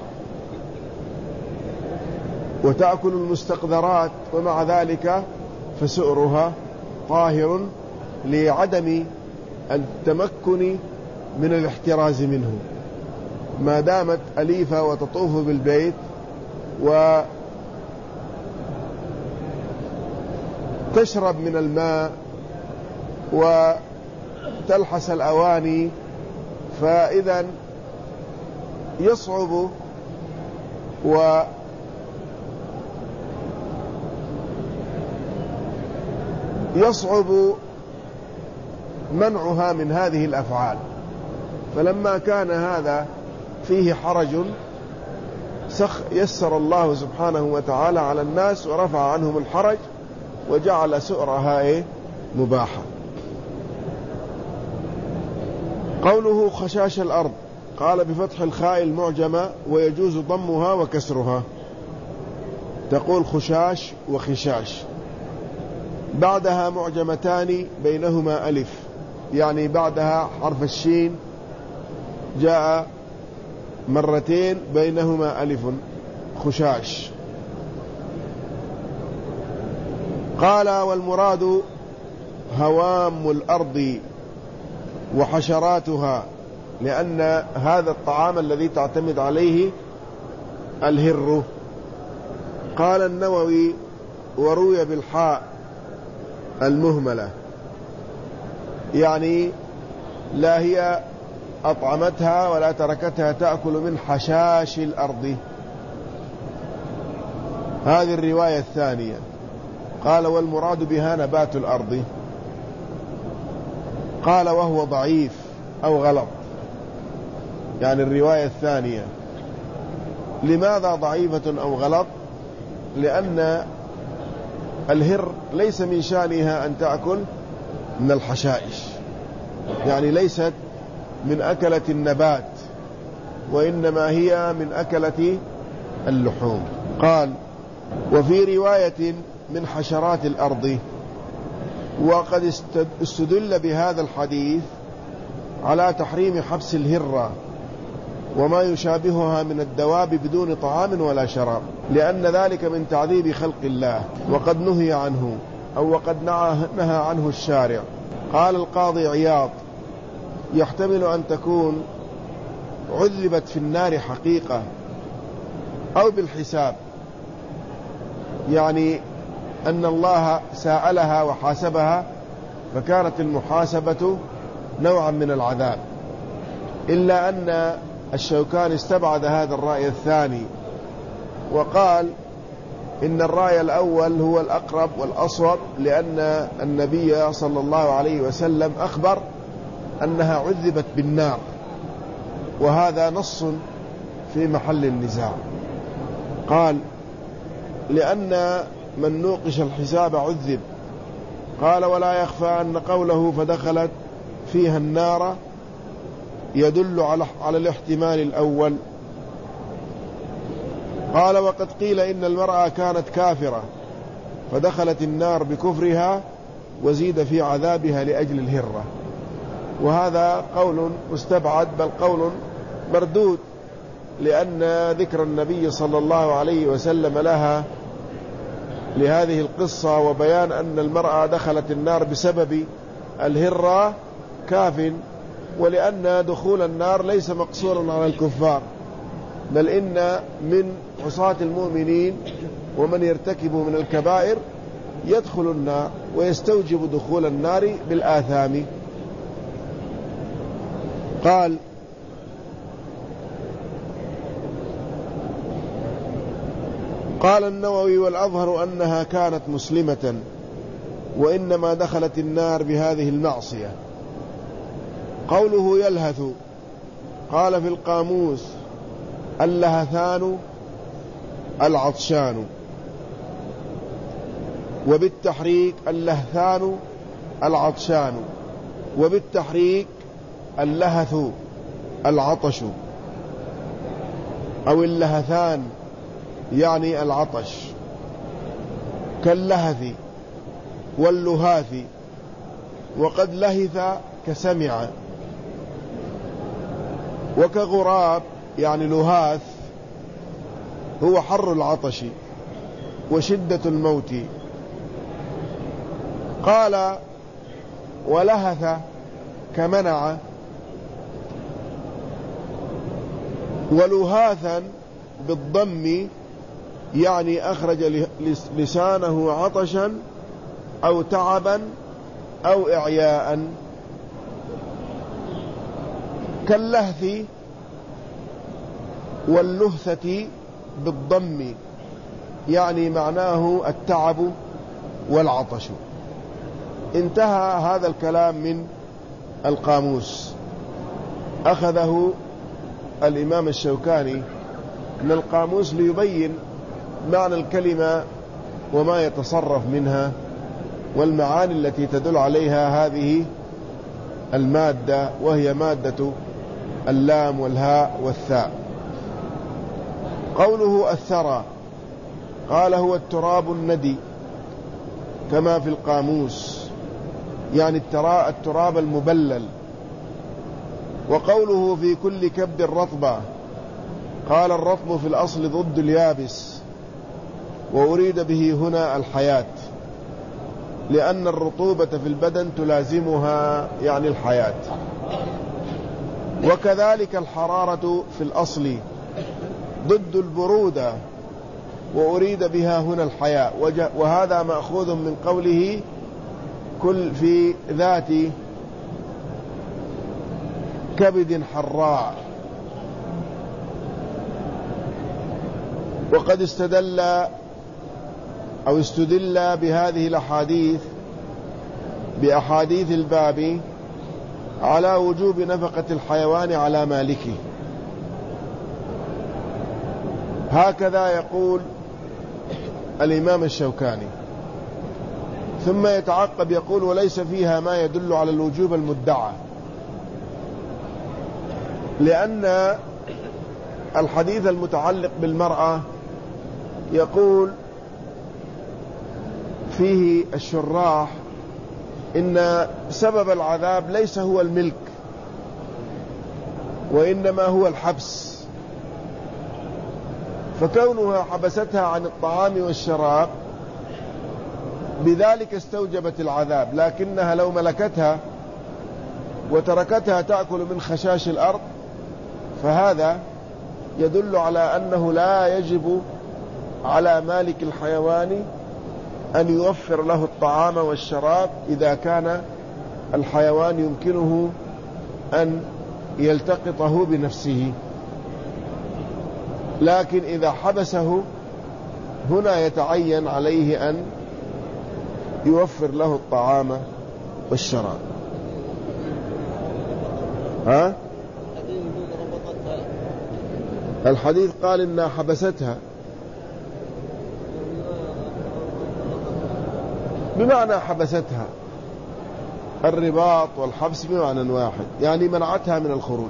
وتأكل المستقذرات، ومع ذلك فسؤرها طاهر لعدم التمكن من الاحتراز منه، ما دامت أليفة وتطوف بالبيت وتشرب من الماء وتلحس الأواني، فإذا يصعب منعها من هذه الأفعال. فلما كان هذا فيه حرج يسر الله سبحانه وتعالى على الناس ورفع عنهم الحرج وجعل سؤرها مباحا. قوله خشاش الأرض، قال: بفتح الخاء المعجمة، ويجوز ضمها وكسرها، تقول خشاش وخشاش. بعدها معجمتان بينهما ألف، يعني بعدها حرف الشين جاء مرتين بينهما ألف، خشاش. قال: والمراد هوام الأرض وحشراتها، لأن هذا الطعام الذي تعتمد عليه الهر. قال النووي: وروي بالحاء المهملة، يعني لا هي أطعمتها ولا تركتها تأكل من حشاش الأرض. هذه الرواية الثانية. قال: والمراد بها نبات الأرض. قال: وهو ضعيف أو غلط، يعني الرواية الثانية. لماذا ضعيفة أو غلط؟ لأن الهر ليس من شأنها أن تأكل من الحشائش، يعني ليست من أكلة النبات، وإنما هي من أكلة اللحوم. قال: وفي رواية من حشرات الأرض. وقد استدل بهذا الحديث على تحريم حبس الهرة وما يشابهها من الدواب بدون طعام ولا شراب، لأن ذلك من تعذيب خلق الله، وقد نهي عنه أو وقد نهى عنه الشارع. قال القاضي عياض: يحتمل أن تكون عذبت في النار حقيقة أو بالحساب، يعني أن الله سألها وحاسبها فكانت المحاسبة نوعا من العذاب، إلا أن الشوكاني استبعد هذا الرأي الثاني وقال إن الرأي الأول هو الأقرب والأصوب، لأن النبي صلى الله عليه وسلم أخبر أنها عذبت بالنار، وهذا نص في محل النزاع. قال: لأن من نوقش الحساب عذب. قال: ولا يخفى أن قوله فدخلت فيها النار يدل على الاحتمال الأول. قال: وقد قيل إن المرأة كانت كافرة فدخلت النار بكفرها وزيد في عذابها لأجل الهرة، وهذا قول مستبعد، بل قول مردود، لأن ذكر النبي صلى الله عليه وسلم لها لهذه القصة وبيان أن المرأة دخلت النار بسبب الهرة كاف، ولأن دخول النار ليس مقصورا على الكفار، بل إن من عصاة المؤمنين ومن يرتكب من الكبائر يدخل النار ويستوجب دخول النار بالآثام. قال النووي: والأظهر أنها كانت مسلمة وإنما دخلت النار بهذه المعصية. قوله يلهث، قال في القاموس: اللهثان العطشان، وبالتحريك اللهثان العطشان، وبالتحريك اللهث العطش أو اللهثان يعني العطش، كاللهث واللهاث، وقد لهث كسمع، وكغراب يعني لهاث هو حر العطش وشدة الموت. قال: ولهث كمنع، ولهاثا بالضم يعني أخرج لسانه عطشا أو تعبا أو إعياء. كاللهث واللهثة بالضم يعني معناه التعب والعطش. انتهى هذا الكلام من القاموس، أخذه الإمام الشوكاني من القاموس ليبين معنى الكلمة وما يتصرف منها والمعاني التي تدل عليها هذه المادة، وهي مادة اللام والهاء والثاء. قوله الثرى، قال: هو التراب الندي كما في القاموس، يعني التراب المبلل. وقوله في كل كبد رطبة، قال: الرطب في الأصل ضد اليابس، وأريد به هنا الحياة، لأن الرطوبة في البدن تلازمها يعني الحياة. وكذلك الحرارة في الأصل ضد البرودة، وأريد بها هنا الحياة، وهذا مأخوذ من قوله كل في ذات كبد حراء. وقد استدل بهذه الأحاديث بأحاديث الباب على وجوب نفقة الحيوان على مالكه، هكذا يقول الإمام الشوكاني. ثم يتعقب يقول: وليس فيها ما يدل على الوجوب المدعى، لأن الحديث المتعلق بالمرأة يقول فيه الشراح إن سبب العذاب ليس هو الملك، وإنما هو الحبس، فكونها حبستها عن الطعام والشراب بذلك استوجبت العذاب، لكنها لو ملكتها وتركتها تأكل من خشاش الأرض فهذا يدل على أنه لا يجب على مالك الحيوان أن يوفر له الطعام والشراب إذا كان الحيوان يمكنه أن يلتقطه بنفسه، لكن إذا حبسه هنا يتعين عليه أن يوفر له الطعام والشراب. الحديث قال إنها حبستها، بمعنى حبستها، الرباط والحبس بمعنى واحد، يعني منعتها من الخروج.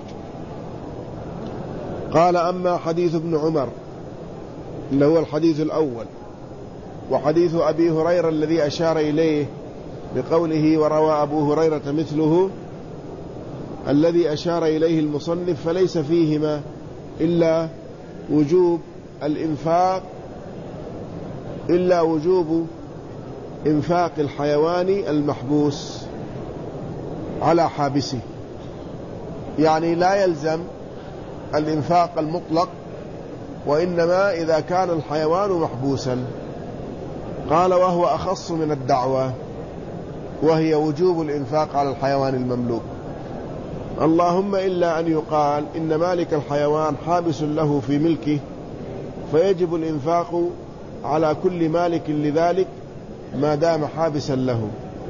قال: أما حديث ابن عمر اللي هو الحديث الأول، وحديث أبي هريرة الذي أشار إليه بقوله وروى أبو هريرة مثله الذي أشار إليه المصنف، فليس فيهما إلا وجوب الإنفاق، إلا وجوب إنفاق الحيوان المحبوس على حابسه، يعني لا يلزم الإنفاق المطلق، وإنما إذا كان الحيوان محبوسا. قال: وهو أخص من الدعوة، وهي وجوب الإنفاق على الحيوان المملوك، اللهم إلا أن يقال إن مالك الحيوان حابس له في ملكه، فيجب الإنفاق على كل مالك لذلك ما دام حابسا له.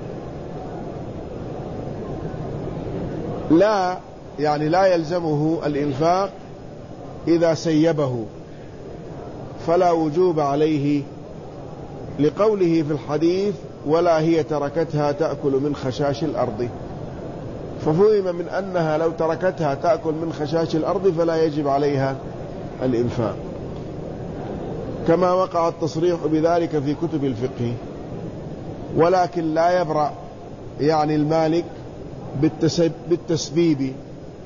لا يعني لا يلزمه الإنفاق إذا سيبه، فلا وجوب عليه، لقوله في الحديث ولا هي تركتها تأكل من خشاش الأرض، ففهم من أنها لو تركتها تأكل من خشاش الأرض فلا يجب عليها الإنفاق، كما وقع التصريح بذلك في كتب الفقه. ولكن لا يبرأ يعني المالك بالتسبيب،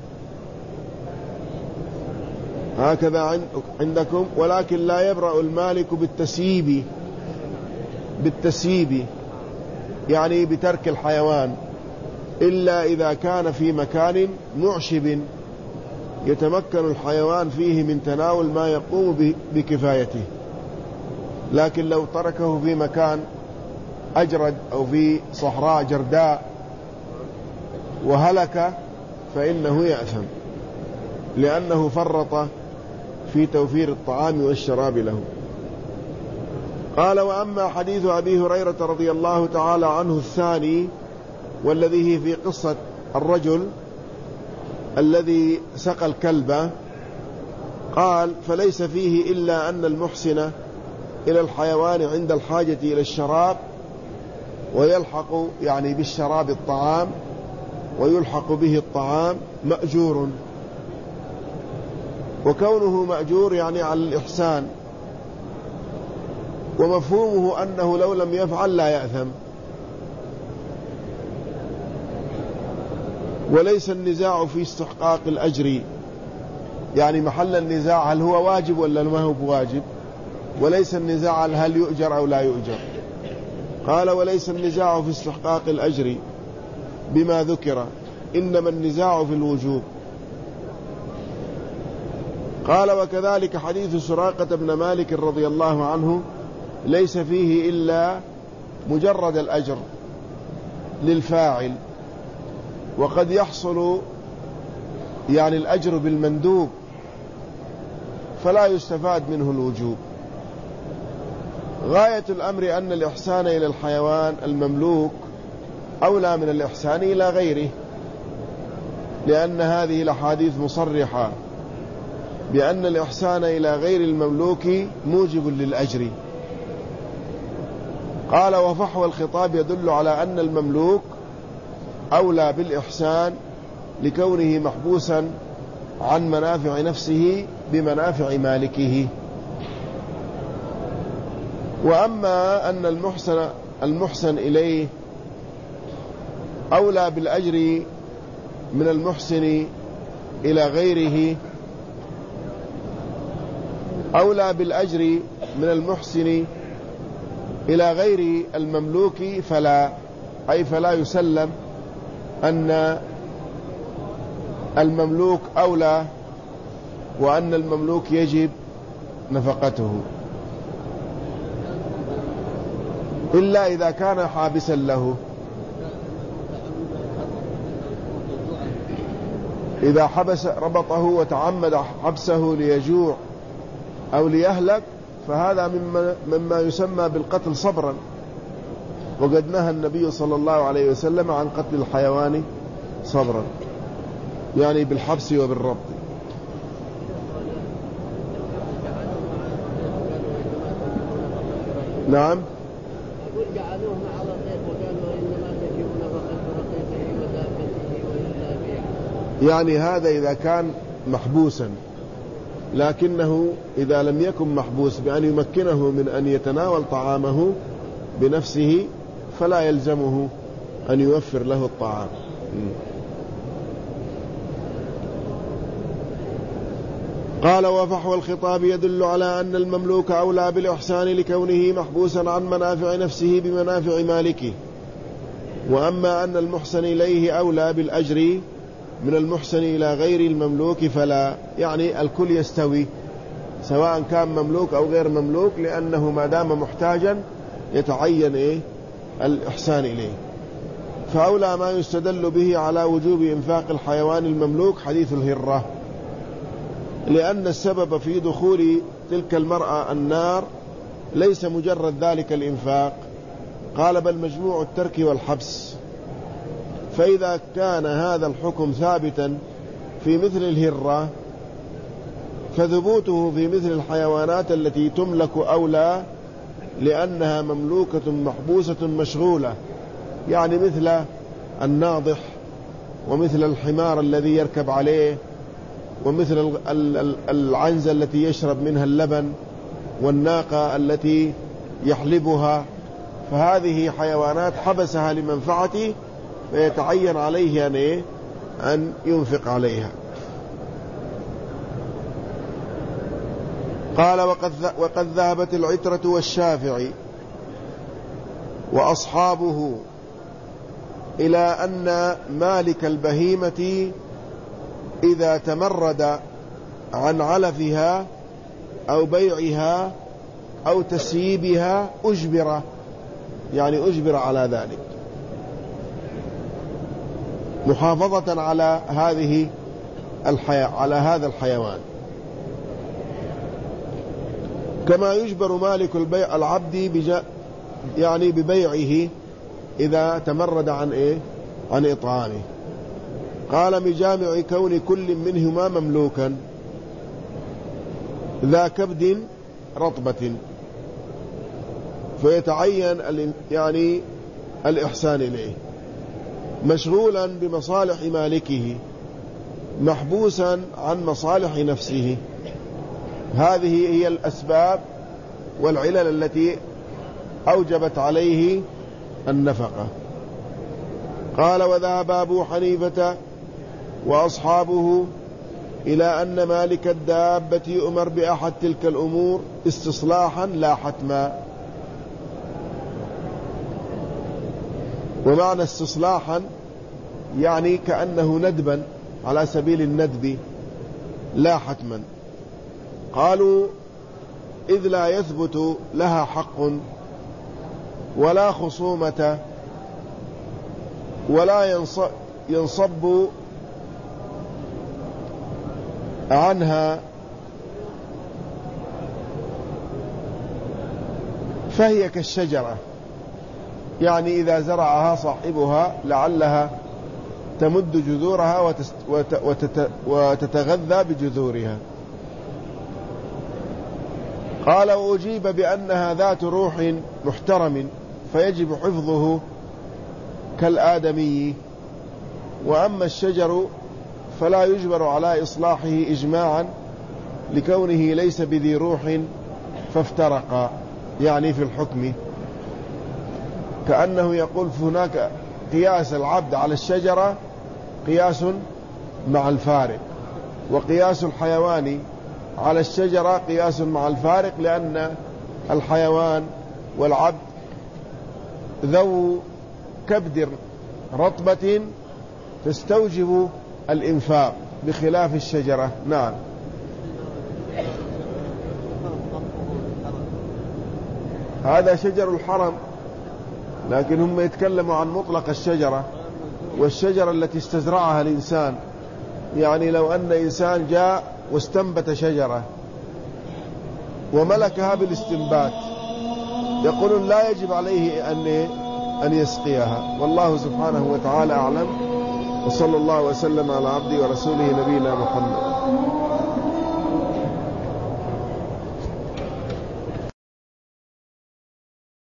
هكذا عندكم، ولكن لا يبرأ المالك بالتسييب يعني بترك الحيوان، إلا إذا كان في مكان معشب يتمكن الحيوان فيه من تناول ما يقوم بكفايته، لكن لو تركه في مكان أجرد أو في صحراء جرداء وهلك فإنه يأثم، لأنه فرط في توفير الطعام والشراب له. قال: وأما حديث أبي هريرة رضي الله تعالى عنه الثاني، والذي هي في قصة الرجل الذي سقى الكلب، قال: فليس فيه إلا أن المحسن إلى الحيوان عند الحاجة إلى الشراب، ويلحق يعني بالشراب الطعام، ويلحق به الطعام، مأجور، وكونه مأجور يعني على الإحسان، ومفهومه أنه لو لم يفعل لا يأثم. وليس النزاع في استحقاق الأجر، يعني محل النزاع هل هو واجب ولا ما هو بواجب، وليس النزاع هل يؤجر أو لا يؤجر. قال: وليس النزاع في استحقاق الأجر بما ذكر، إنما النزاع في الوجوب. قال: وكذلك حديث سراقة بن مالك رضي الله عنه ليس فيه إلا مجرد الأجر للفاعل، وقد يحصل يعني الأجر بالمندوب فلا يستفاد منه الوجوب. غاية الأمر أن الإحسان إلى الحيوان المملوك أولى من الإحسان إلى غيره، لأن هذه الأحاديث مصرحة بأن الإحسان إلى غير المملوك موجب للأجر. قال وفحوى الخطاب يدل على أن المملوك أولى بالإحسان لكونه محبوسا عن منافع نفسه بمنافع مالكه. وأما أن المحسن إليه أولى بالأجر من المحسن إلى غيره، أولى بالأجر من المحسن إلى غير المملوك فلا يسلم أن المملوك أولى وأن المملوك يجب نفقته، إلا إذا كان حابسا له. إذا ربطه وتعمد حبسه ليجوع أو ليهلك فهذا مما يسمى بالقتل صبرا، وقد نهى النبي صلى الله عليه وسلم عن قتل الحيوان صبرا، يعني بالحبس وبالربط. نعم، يعني هذا إذا كان محبوسا، لكنه إذا لم يكن محبوس بأن يمكنه من أن يتناول طعامه بنفسه فلا يلزمه أن يوفر له الطعام. قال وفحوى الخطاب يدل على أن المملوك أولى بالإحسان لكونه محبوسا عن منافع نفسه بمنافع مالكه. وأما أن المحسن إليه أولى بالأجر من المحسن إلى غير المملوك فلا، يعني الكل يستوي سواء كان مملوك أو غير مملوك، لأنه ما دام محتاجا يتعين الإحسان إليه. فأولى ما يستدل به على وجوب إنفاق الحيوان المملوك حديث الهرة، لأن السبب في دخول تلك المرأة النار ليس مجرد ذلك الإنفاق، قال بل مجموع الترك والحبس. فإذا كان هذا الحكم ثابتا في مثل الهرة فثبوته في مثل الحيوانات التي تملك أولى، لأنها مملوكة محبوسة مشغولة، يعني مثل الناضح ومثل الحمار الذي يركب عليه ومثل العنزة التي يشرب منها اللبن والناقة التي يحلبها، فهذه حيوانات حبسها لمنفعته فيتعين عليه أن ينفق عليها. قال وقد ذهبت العترة والشافعي وأصحابه إلى أن مالك البهيمة إذا تمرد عن علفها أو بيعها أو تسييبها أجبر، يعني أجبر على ذلك محافظة على هذا الحيوان، كما يجبر مالك العبد يعني ببيعه إذا تمرد عن إطعامه. قال بجامع كون كل منهما مملوكا ذا كبد رطبة، فيتعين يعني الإحسان إليه، مشغولا بمصالح مالكه محبوسا عن مصالح نفسه. هذه هي الأسباب والعلل التي أوجبت عليه النفقة. قال وذهب أبو حنيفة وأصحابه إلى أن مالك الدابة يؤمر بأحد تلك الأمور استصلاحا لا حتما. ومعنى استصلاحا يعني كأنه ندبا على سبيل الندب لا حتما. قالوا إذ لا يثبت لها حق ولا خصومة ولا ينصب عنها، فهي كالشجرة، يعني إذا زرعها صاحبها لعلها تمد جذورها وتتغذى بجذورها. قال: وأجيب بأنها ذات روح محترم فيجب حفظه كالآدمي، وأما الشجر فلا يجبر على إصلاحه إجماعا لكونه ليس بذي روح فافترقا، يعني في الحكم. كأنه يقول هناك قياس العبد على الشجرة قياس مع الفارق، وقياس الحيوان على الشجرة قياس مع الفارق، لأن الحيوان والعبد ذو كبد رطبة تستوجب الإنفاق بخلاف الشجرة. نعم. هذا شجر الحرم، لكن هم يتكلموا عن مطلق الشجرة، والشجرة التي استزرعها الإنسان. يعني لو أن إنسان جاء واستنبت شجرة وملكها بالاستنبات، يقولون لا يجب عليه أن يسقيها. والله سبحانه وتعالى أعلم، وصلى الله وسلم على عبده ورسوله نبينا محمد.